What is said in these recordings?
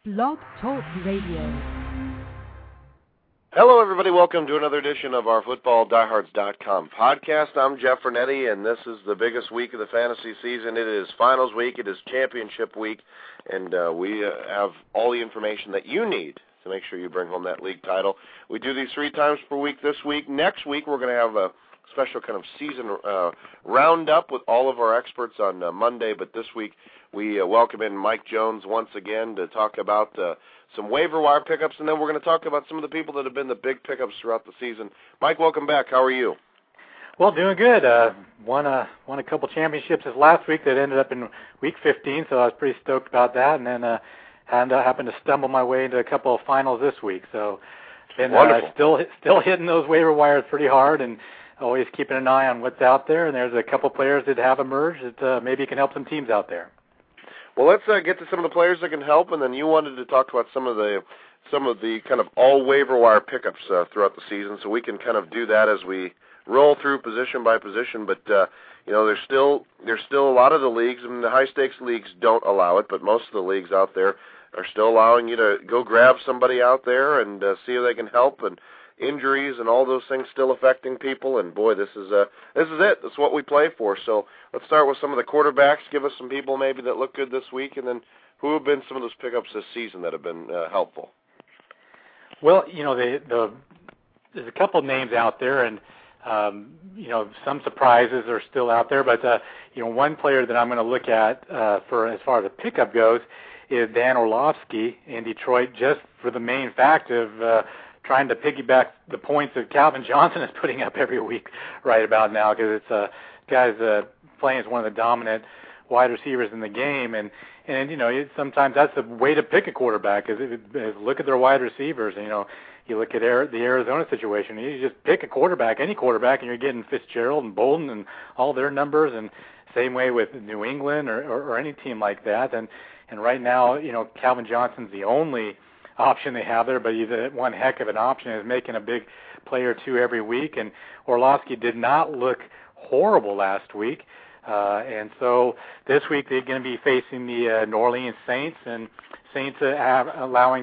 Blog Talk Radio. Hello, everybody. Welcome to another edition of our FootballDiehards.com podcast. I'm Jeff Fernetti, and this is the biggest week of the fantasy season. It is finals week. It is championship week, and we have all the information that you need to make sure you bring home that league title. We do these 3 times per week this week. Next week, we're going to have a special kind of season roundup with all of our experts on Monday, but this week we welcome in Mike Jones once again to talk about some waiver wire pickups, and then we're going to talk about some of the people that have been the big pickups throughout the season. Mike, welcome back. How are you? Well, doing good. Won a couple championships this last week that ended up in week 15, so I was pretty stoked about that, and then happened to stumble my way into a couple of finals this week. So been still hitting those waiver wires pretty hard, and always keeping an eye on what's out there, and there's a couple players that have emerged that maybe can help some teams out there. Well, let's get to some of the players that can help, and then you wanted to talk about some of the kind of all waiver wire pickups throughout the season, so we can kind of do that as we roll through position by position. But there's still a lot of the leagues, and the high stakes leagues don't allow it, but most of the leagues out there are still allowing you to go grab somebody out there and see if they can help, and injuries and all those things still affecting people, and boy, this is it. That's what we play for. So let's start with some of the quarterbacks. Give us some people maybe that look good this week, and then who have been some of those pickups this season that have been helpful. Well, there's a couple names out there, and some surprises are still out there. But one player that I'm going to look at for as far as a pickup goes is Dan Orlovsky in Detroit, just for the main fact of trying to piggyback the points that Calvin Johnson is putting up every week right about now, because it's guy's playing as one of the dominant wide receivers in the game, and sometimes that's the way to pick a quarterback is look at their wide receivers. You look at the Arizona situation, you just pick a quarterback, any quarterback, and you're getting Fitzgerald and Bolden and all their numbers, and same way with New England or any team like that, and right now Calvin Johnson's the only option they have there, but he's one heck of an option. Is making a big play or two every week, and Orlovsky did not look horrible last week, and so this week they're going to be facing the New Orleans Saints, and Saints allowing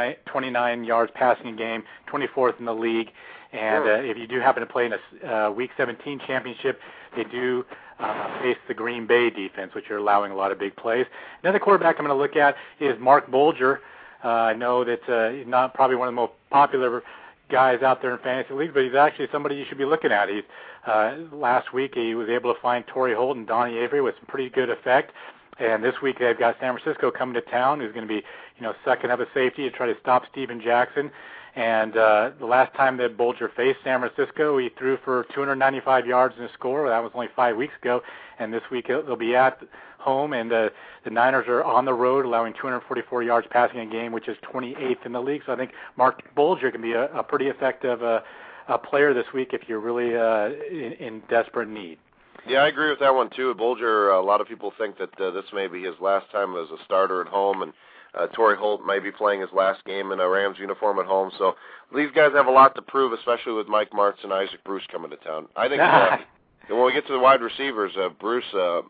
229 yards passing a game, 24th in the league, and if you do happen to play in a Week 17 championship, they do face the Green Bay defense, which are allowing a lot of big plays. Another quarterback I'm going to look at is Mark Bulger. I know that he's not probably one of the most popular guys out there in fantasy leagues, but he's actually somebody you should be looking at. He's last week he was able to find Torrey Holt and Donnie Avery with some pretty good effect, and this week they've got San Francisco coming to town, who's going to be sucking up a safety to try to stop Steven Jackson. And the last time that Bulger faced San Francisco, he threw for 295 yards and a score. That was only 5 weeks ago, and this week they'll be at home, and the Niners are on the road, allowing 244 yards passing a game, which is 28th in the league. So I think Mark Bulger can be a pretty effective player this week if you're really in desperate need. Yeah, I agree with that one too. Bulger, a lot of people think that this may be his last time as a starter at home, and Torrey Holt may be playing his last game in a Rams uniform at home. So these guys have a lot to prove, especially with Mike Martz and Isaac Bruce coming to town. I think when we get to the wide receivers, Bruce,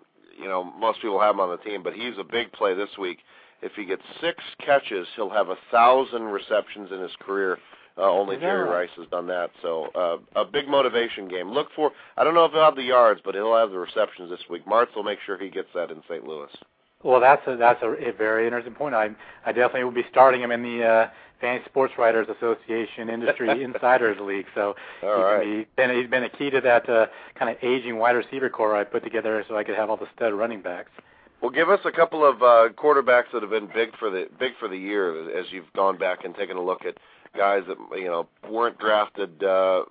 most people have him on the team, but he's a big play this week. If he gets 6 catches, he'll have 1,000 receptions in his career. Only Jerry Rice has done that. So a big motivation game. I don't know if he'll have the yards, but he'll have the receptions this week. Martz will make sure he gets that in St. Louis. Well, that's a very interesting point. I definitely will be starting him in the Fantasy Sports Writers Association Industry Insiders League. So he's been a key to that kind of aging wide receiver core I put together so I could have all the stud running backs. Well, give us a couple of quarterbacks that have been big for the year as you've gone back and taken a look at guys that weren't drafted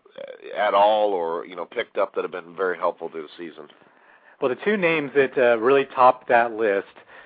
at all or picked up that have been very helpful to the season. Well, the 2 names that really topped that list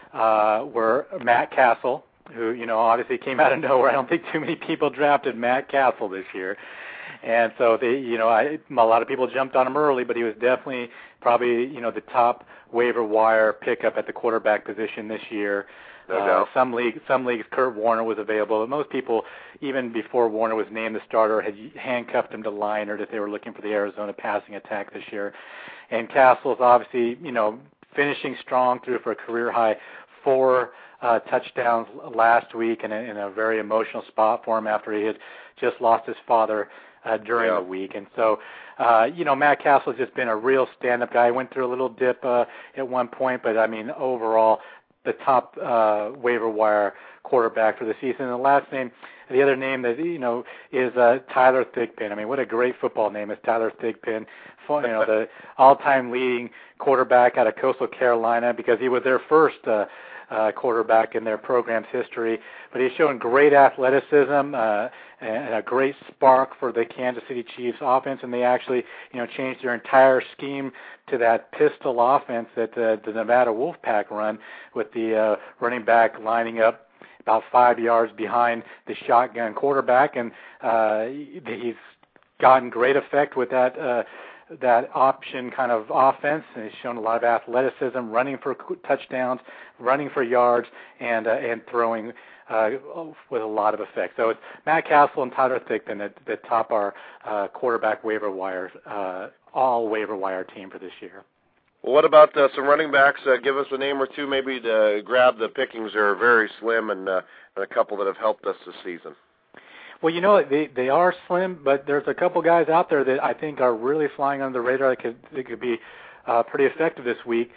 were Matt Castle, who obviously came out of nowhere. I don't think too many people drafted Matt Castle this year, and so a lot of people jumped on him early, but he was definitely probably the top waiver wire pickup at the quarterback position this year. Some leagues, Kurt Warner was available, but most people, even before Warner was named the starter, had handcuffed him to Leinart if they were looking for the Arizona passing attack this year. And Castle's obviously, finishing strong through for a career high 4 touchdowns last week in a very emotional spot for him after he had just lost his father during the week. And so, Matt Castle has just been a real stand-up guy. He went through a little dip at one point, but, I mean, overall, the top waiver wire quarterback for the season. And the other name that, is Tyler Thigpen. I mean, what a great football name is Tyler Thigpen. The all-time leading quarterback out of Coastal Carolina, because he was their first quarterback in their program's history. But he's shown great athleticism and a great spark for the Kansas City Chiefs offense, and they actually, changed their entire scheme to that pistol offense that the Nevada Wolfpack run, with the running back lining up about 5 yards behind the shotgun quarterback, and he's gotten great effect with that option kind of offense, and he's shown a lot of athleticism, running for touchdowns, running for yards, and throwing with a lot of effect. So it's Matt Castle and Tyler Thigpen that top our quarterback waiver wire, all waiver wire team for this year. Well, what about some running backs? Give us a name or two maybe to grab. The pickings are very slim, and a couple that have helped us this season. Well, they are slim, but there's a couple guys out there that I think are really flying under the radar that could be pretty effective this week.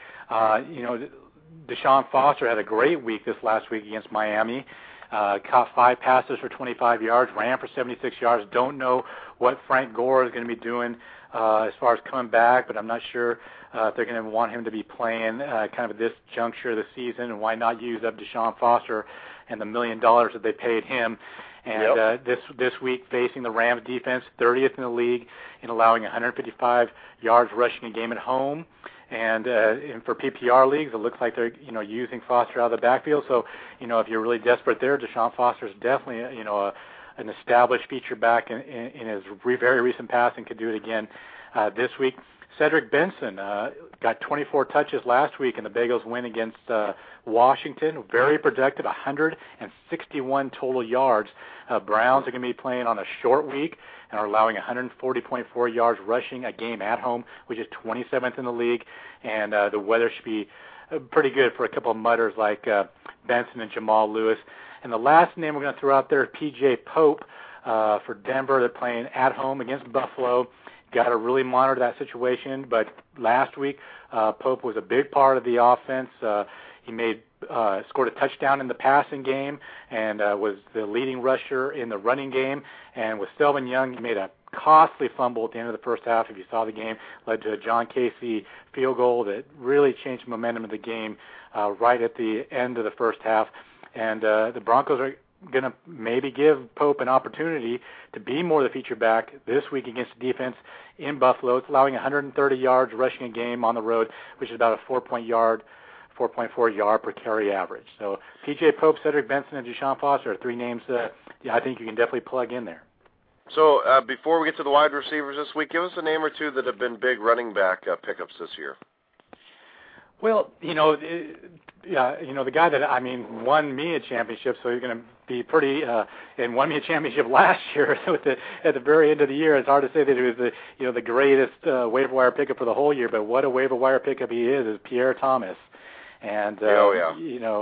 Deshaun Foster had a great week this last week against Miami. Caught 5 passes for 25 yards, ran for 76 yards. Don't know what Frank Gore is going to be doing as far as coming back, but I'm not sure if they're going to want him to be playing kind of at this juncture of the season, and why not use up Deshaun Foster and the $1 million that they paid him. And this week, facing the Rams defense, 30th in the league in allowing 155 yards rushing a game at home. And for PPR leagues, it looks like they're using Foster out of the backfield. So if you're really desperate there, Deshaun Foster is definitely an established feature back in his very recent passing. Could do it again this week. Cedric Benson got 24 touches last week in the Bagels win against Washington. Very productive, 161 total yards. Browns are going to be playing on a short week and are allowing 140.4 yards rushing a game at home, which is 27th in the league. And the weather should be pretty good for a couple of mutters like Benson and Jamal Lewis. And the last name we're going to throw out there is P.J. Pope for Denver. They're playing at home against Buffalo. Got to really monitor that situation. But last week, Pope was a big part of the offense. He scored a touchdown in the passing game and was the leading rusher in the running game. And with Selvin Young, he made a costly fumble at the end of the first half. If you saw the game, led to a John Casey field goal that really changed the momentum of the game right at the end of the first half. And the Broncos are going to maybe give Pope an opportunity to be more the feature back this week against the defense in Buffalo. It's allowing 130 yards rushing a game on the road, which is about a 4.4 yard per carry average. So P.J. Pope, Cedric Benson, and Deshaun Foster are 3 names that I think you can definitely plug in there. So before we get to the wide receivers this week, give us a name or two that have been big running back pickups this year. Well, the guy that, won me a championship, so he's going to be pretty, and won me a championship last year at the very end of the year. It's hard to say that he was the greatest waiver wire pickup for the whole year, but what a waiver wire pickup he is Pierre Thomas. And, so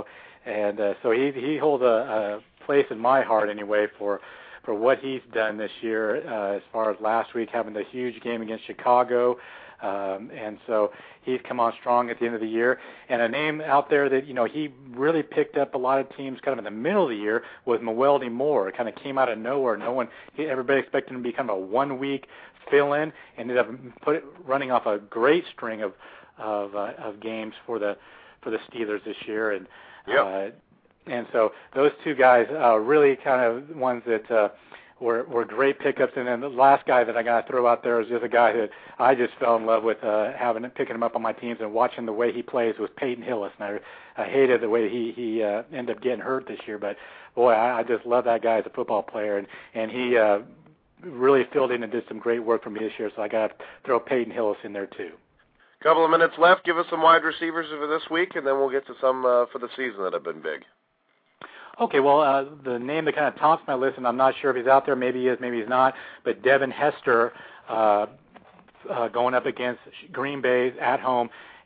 he holds a place in my heart anyway for what he's done this year as far as last week having the huge game against Chicago. And so he's come on strong at the end of the year. And a name out there that, he really picked up a lot of teams kind of in the middle of the year was Mewelde Moore. It kind of came out of nowhere. Everybody expected him to be kind of a 1-week fill-in. Ended up running off a great string of games for the Steelers this year. And and so those 2 guys really kind of ones that were great pickups. And then the last guy that I got to throw out there is just a guy that I just fell in love with picking him up on my teams and watching the way he plays was Peyton Hillis. And I hated the way he ended up getting hurt this year. But, boy, I just love that guy as a football player. And he really filled in and did some great work for me this year. So I got to throw Peyton Hillis in there too. Couple of minutes left. Give us some wide receivers for this week, and then we'll get to some for the season that have been big. Okay, well, the name that kind of tops my list, and I'm not sure if he's out there, maybe he is, maybe he's not, but Devin Hester going up against Green Bay at home,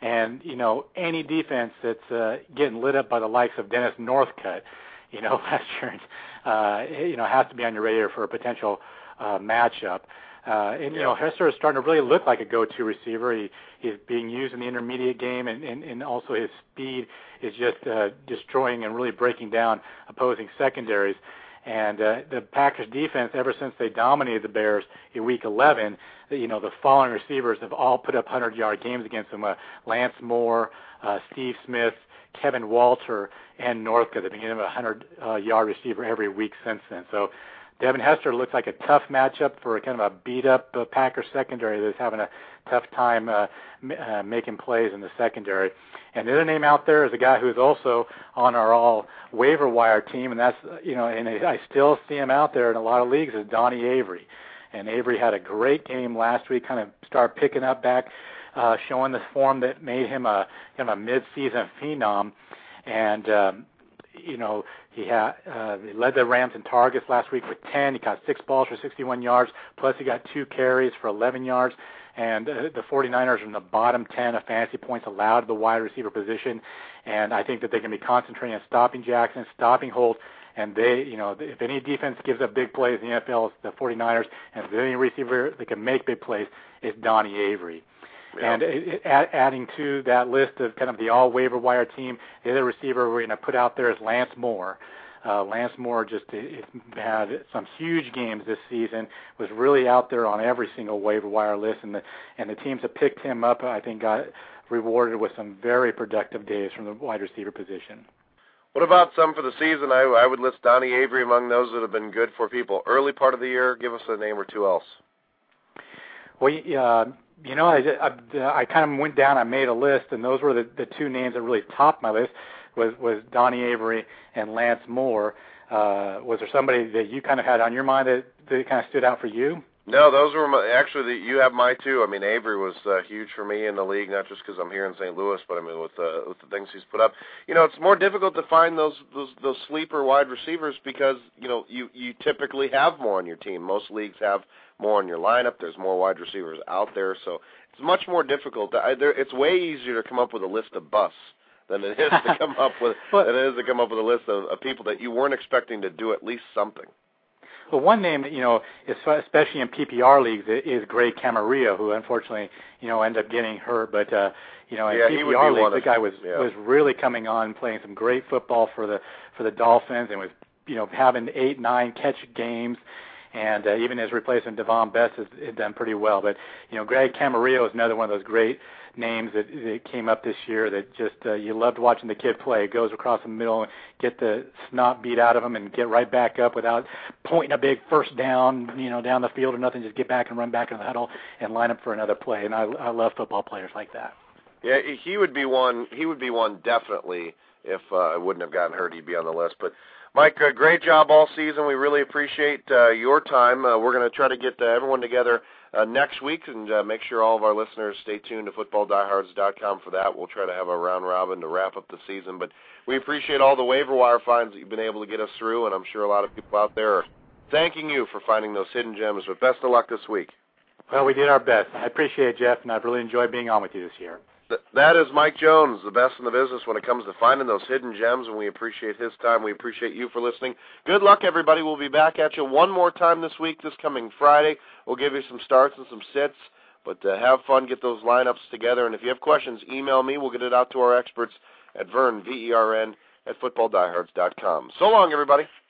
And, any defense that's getting lit up by the likes of Dennis Northcutt, last year, has to be on your radar for a potential matchup. Hester is starting to really look like a go-to receiver. He's being used in the intermediate game, and also his speed is just destroying and really breaking down opposing secondaries. And the Packers defense, ever since they dominated the Bears in Week 11, the following receivers have all put up 100-yard games against them. Lance Moore, Steve Smith, Kevin Walter, and Northcutt. They've been giving him a 100-yard receiver every week since then. So Devin Hester looks like a tough matchup for kind of a beat-up Packers secondary that's having a tough time making plays in the secondary. And the other name out there is a guy who's also on our all waiver wire team, and that's, and I still see him out there in a lot of leagues, is Donnie Avery. And Avery had a great game last week, kind of started picking up back, showing the form that made him a kind of a mid-season phenom. And, he led the Rams in targets last week with 10. He caught 6 balls for 61 yards, plus he got 2 carries for 11 yards. And the 49ers are in the bottom 10 of fantasy points allowed to the wide receiver position. And I think that they can be concentrating on stopping Jackson, stopping Holt. And they, if any defense gives up big plays in the NFL, it's the 49ers. And if there's any receiver that can make big plays, it's Donnie Avery. Yeah. And adding to that list of kind of the all waiver wire team, the other receiver we're going to put out there is Lance Moore. Lance Moore just had some huge games this season, was really out there on every single waiver wire list, and the teams that picked him up, I think, got rewarded with some very productive days from the wide receiver position. What about some for the season? I would list Donnie Avery among those that have been good for people early part of the year. Give us a name or two else. Well, I kind of went down, I made a list, and those were the 2 names that really topped my list, was Donnie Avery and Lance Moore. Was there somebody that you kind of had on your mind that kind of stood out for you? No, those were you have my 2. I mean, Avery was huge for me in the league, not just because I'm here in St. Louis, but I mean with the things he's put up. It's more difficult to find those sleeper wide receivers because you typically have more on your team. Most leagues have more in your lineup. There's more wide receivers out there, so it's much more difficult. It's way easier to come up with a list of busts than it is to come up with a list of people that you weren't expecting to do at least something. Well, one name that, especially in PPR leagues, is Greg Camarillo, who unfortunately, ended up getting hurt. But, in PPR leagues, the guy was really coming on, playing some great football for the Dolphins, and was, having 8, 9 catch games. And even his replacement, Devon Best, has done pretty well. But, Greg Camarillo is another one of those great names that came up this year that just you loved watching the kid play. He goes across the middle and get the snot beat out of him and get right back up without pointing a big first down, down the field or nothing. Just get back and run back in the huddle and line up for another play. And I love football players like that. Yeah, he would be one definitely if I wouldn't have gotten hurt. He'd be on the list. But Mike, great job all season. We really appreciate your time. We're going to try to get everyone together next week and make sure all of our listeners stay tuned to footballdiehards.com for that. We'll try to have a round robin to wrap up the season. But we appreciate all the waiver wire finds that you've been able to get us through, and I'm sure a lot of people out there are thanking you for finding those hidden gems. But best of luck this week. Well, we did our best. I appreciate it, Jeff, and I've really enjoyed being on with you this year. That is Mike Jones, the best in the business when it comes to finding those hidden gems, and we appreciate his time. We appreciate you for listening. Good luck, everybody. We'll be back at you one more time this week, this coming Friday. We'll give you some starts and some sits, but have fun, get those lineups together. And if you have questions, email me. We'll get it out to our experts at Vern, V-E-R-N, at footballdiehards.com. So long, everybody.